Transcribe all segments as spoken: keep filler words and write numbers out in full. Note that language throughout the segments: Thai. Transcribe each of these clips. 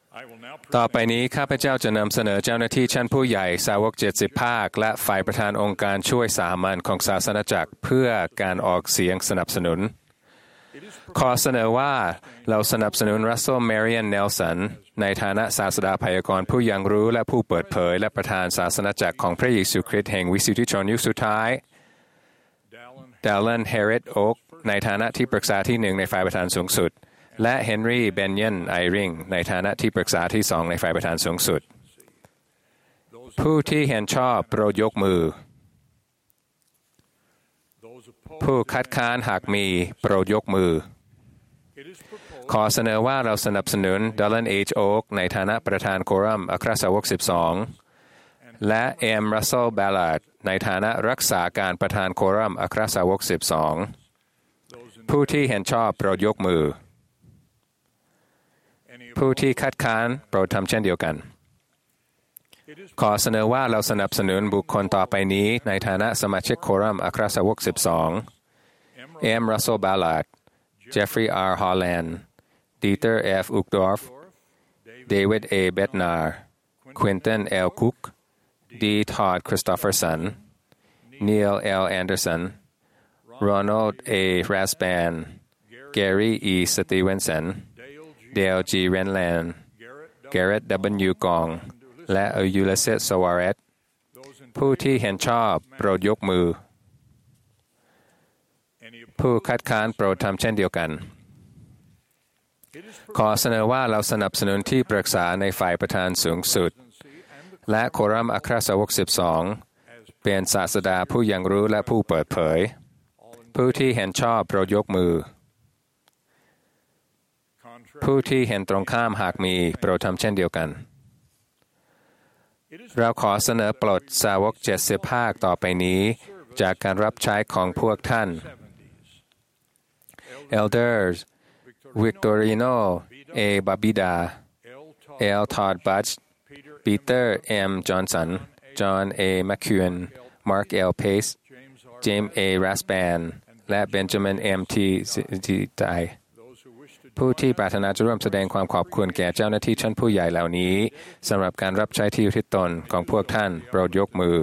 ต่อไปนี้ข้าพเจ้าจะนำเสนอเจ้าหน้าที่ชั้นผู้ใหญ่สาวกเจ็ดสิบภาคและฝ่ายประธานองค์การช่วยสามัญของศาสนจักรเพื่อการออกเสียงสนับสนุนขอเสนอว่าเราสนับสนุนรัสเซล แมริอัน เนลสันในฐานะศาสดาพยากรณ์ผู้ยังรู้และผู้เปิดเผยและประธานศาสนจักรของพระเยซูคริสต์แห่งวิสุทธิชนยุคสุดท้ายดาลัน เฮเรต โอ๊กในฐานะที่ปรึกษาที่หนึ่งในฝ่ายประธานสูงสุดและเฮนรี่ เบนยัน ไอริงในฐานะที่ปรึกษาที่สองในฝ่ายประธานสูงสุดผู้ที่เห็นชอบโปรดยกมือผู้คัดค้านหากมีโปรดยกมือขอเสนอว่าเราสนับสนุนดัลลัน เอช โอ๊กในฐานะประธานโครัมอัครสาวกสิบสองและเอ็ม รัสเซล แบลลาร์ดในฐานะรักษาการประธานโครัมอัครสาวกสิบสองผู้ที่เห็นชอบโปรดยกมือผู้ที่คัดค้านโปรดทำเช่นเดียวกันขอเสนอว่าเราสนับสนุนบุคคลต่อไปนี้ในฐานะสมาชิกโครัมอัครสาวกสิบสองเอ็ม รัสเซล แบลลาร์ดเจฟฟรีย์ อาร์ ฮอลแลนด์ดีเตอร์ เอฟ อุกดอร์ฟเดวิด เอ เบตนาร์ควินตัน เอล คุกดีทอด คริสโตเฟอร์สันนีล เอล แอนเดอร์สันโรนัลด์ เอ ราสแบนแกรี่ อี สตีเวนสันเดล จี เรนแลนด์แกเรต ดับเบิลยู กองและยูลิสเซส ซาวาเรตผู้ที่เห็นชอบโปรดยกมือผู้คัดค้านโปรดทำเช่นเดียวกันขอเสนอว่าเราสนับสนุนที่ปรึกษาในฝ่ายประธานสูงสุดและโครัมอัครสาวกสิบสองเป็นศาสดาผู้ยังรู้และผู้เปิดเผยผู้ที่เห็นชอบโปรดยกมือผู้ที่เห็นตรงข้ามหากมีโปรดทำเช่นเดียวกันเราขอเสนอปลดสาวกเจ็ดสิบภาคต่อไปนี้จากการรับใช้ของพวกท่าน Elders Victorino A. Babida L. Todd Butch Peter M. Johnson John A. McEwen Mark L. Pace James A. Rasband และ Benjamin M. T. Zitaiผู้ที่ปรารถนาจะร่วมแสดงความขอบคุณแก่เจ้าหน้าที่ชั้นผู้ใหญ่เหล่านี้สำหรับการรับใช้ที่อุทิศตนของพวกท่านโปรดยกมือ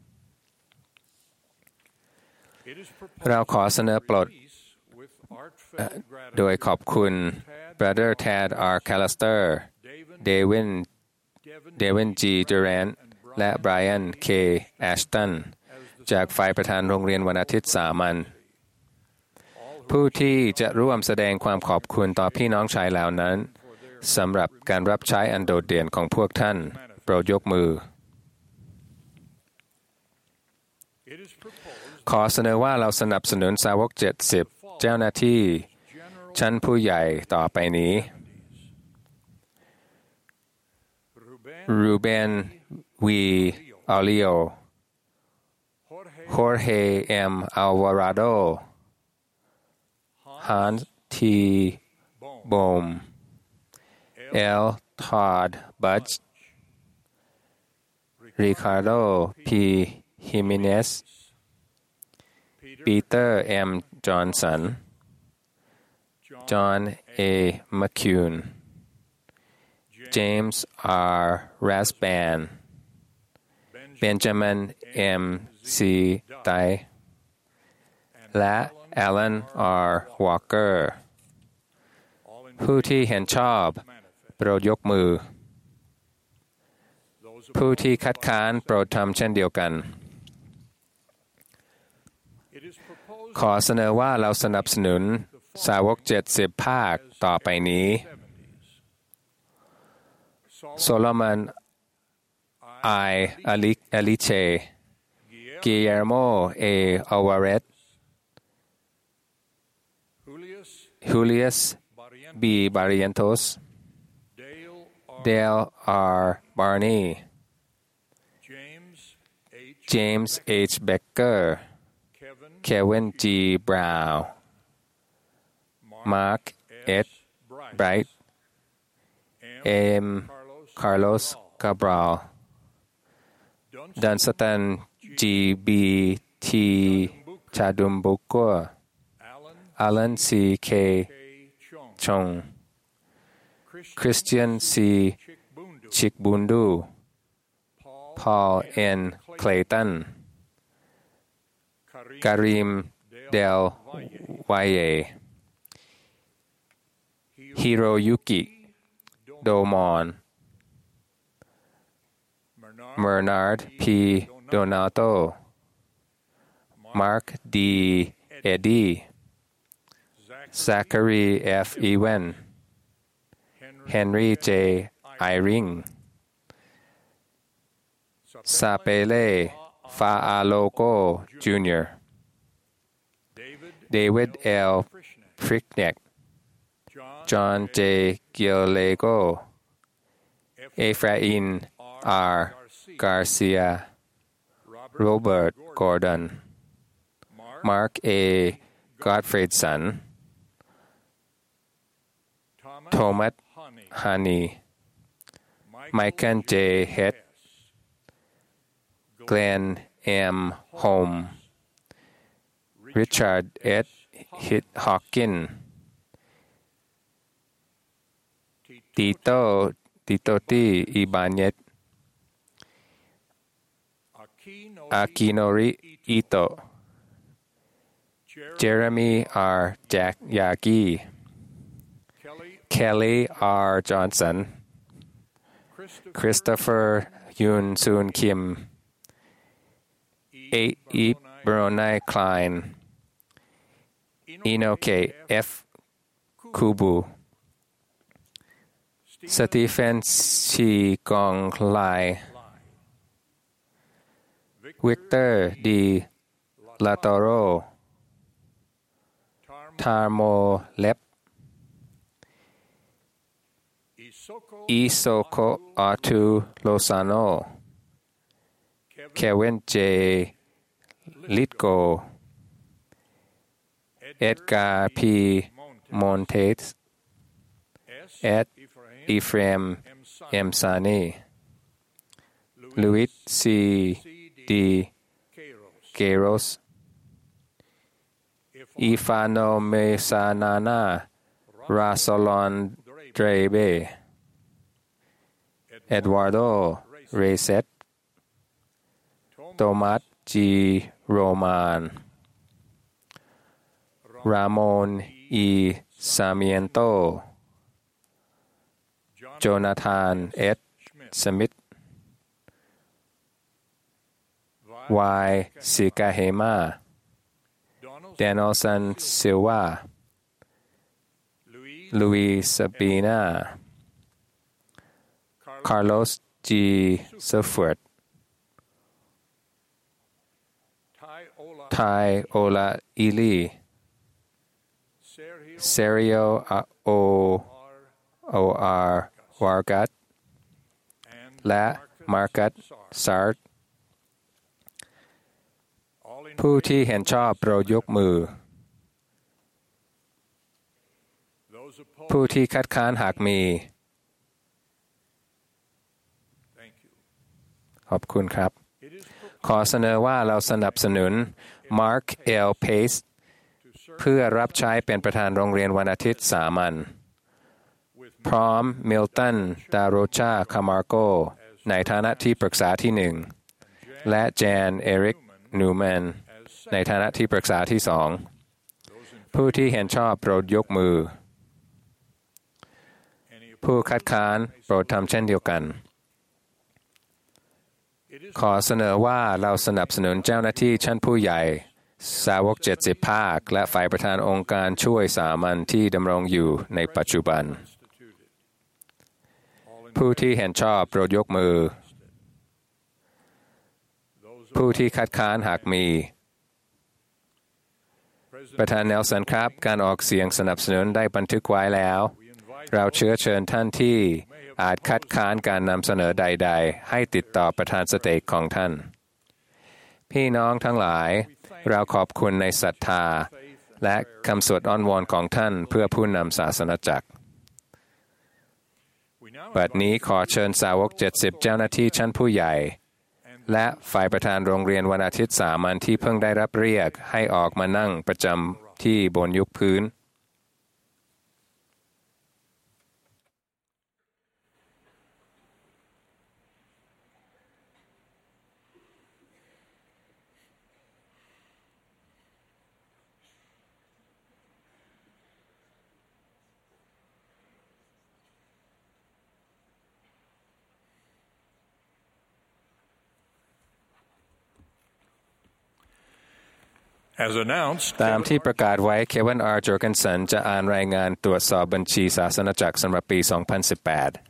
เราขอเสนอปลดโดยขอบคุณ Brother Tad R. Callister Devin Devin G. Durant และ Brian K. Ashton จากฝ่ายประธานโรงเรียนวันอาทิตย์สามัญผู้ที่จะร่วมแสดงความขอบคุณต่อพี่น้องชายเหล่านั้นสำหรับการรับใช้อันโดดเด่นของพวกท่านโปรดยกมือขอเสนอว่าเราสนับสนุนสาวกเจ็ดสิบเจ้าหน้าที่ชั้นผู้ใหญ่ต่อไปนี้รูเบน วีอัลเลโอฮอร์เฮ เอ็ม อัลวาราโดฮัน ที โบม เอล ทอด บัตช์ริคาร์โด พี ฮิมิเนสปีเตอร์ เอ็ม จอห์นสันจอห์น เอ แมคคิวน์เจมส์ อาร์ ราสแบนเบนจามิน เอ็ม ซี ไตและแอลัน อาร์ วอลเกอร์ผู้ที่เห็นชอบโปรดยกมือผู้ที่คัดค้านโปรดทำเช่นเดียวกันขอเสนอว่าเราสนับสนุนสาวกเจ็ดสิบภาคต่อไปนี้โซโลมอน ไอ อลิเอลิเชกิเอร์โม เอ อวาเรตJulius B. Barrientos Dale R. Barney James H. Becker Kevin G. Brown Mark S. Bright M. Carlos Cabral Dunstan G. B. T. Chadumbuko Alan C. K. Chong Christian C. Chikbundu Paul N. Clayton Karim Del Valle Hiroyuki Domon Bernard P. Donato Mark D. Eddy Zachary F. Ewen Henry J. Eyring Sapele Fa'alogo Junior David L. Prickneck John J. Gillego Ephraim R. Garcia Robert Gordon Mark A. Gottfriedson Thomas Honey Michael J. Head Glenn M. Holm Richard S. Hawkins Tito Titoti Ibanez Akinori Ito Jeremy R. Jack Yagi Kelly R. Johnson Christopher Yoon Soon Kim A. E. Bronai Klein Inoke F. Kubu Stephen Chi Gong Lai Victor D. Latoro Tarmo Lep Isoko Artu Lozano Kevin J. Litgo Edgar P. Montes Ed Ephraim M. Sani Louis C. D. Queiroz Ifano Mesanana Rasolon Drebe Eduardo Reset Thomas G. Roman Ramon E. Sarmiento Jonathan S. Smith Y. Sikahema Danielson Silva Louis Sabina Carlos G. Suffolk Thai Ola Ili Sergio O. O. R. Vargasและมาร์กัสซาร์ตผู้ที่เห็นชอบโปรดยกมือผู้ที่คัดค้านหากมีขอบคุณครับขอเสนอว่าเราสนับสนุน Mark L. Pace เพื่อรับใช้เป็นประธานโรงเรียนวันอาทิตย์สามัญพร้อมมิลตันดาโรชาคามาโกในฐานะที่ปรึกษาที่หนึ่งและแจนเอริกนูแมนในฐานะที่ปรึกษาที่สองผู้ที่เห็นชอบโปรดยกมือผู้คัดค้านโปรดทำเช่นเดียวกันขอเสนอว่าเราสนับสนุนเจ้าหน้าที่ชั้นผู้ใหญ่สาวกเจ็ดสิบภาคและฝ่ายประธานองค์การช่วยสามัญที่ดำรงอยู่ในปัจจุบันผู้ที่เห็นชอบโปรดยกมือผู้ที่คัดค้านหากมีประธานเนลสันครับการออกเสียงสนับสนุนได้บันทึกไว้แล้วเราเชื้อเชิญท่านที่อาจคัดค้านการนำเสนอใดๆให้ติดต่อประธานสเตจของท่านพี่น้องทั้งหลายเราขอบคุณในศรัทธาและคำสวดอ้อนวอนของท่านเพื่อผู้นำศาสนจักรบัดนี้ขอเชิญสาวกเจ็ดสิบเจ้าหน้าที่ชั้นผู้ใหญ่และฝ่ายประธานโรงเรียนวันอาทิตย์สามัญที่เพิ่งได้รับเรียกให้ออกมานั่งประจำที่บนยุคพื้น As announced, ตามที่ประกาศไว้เควิน อาร์ จอร์เกนสันจะอ่านรายงานตรวจสอบบัญชีศาสนาจักรสำหรับปี สองพันสิบแปด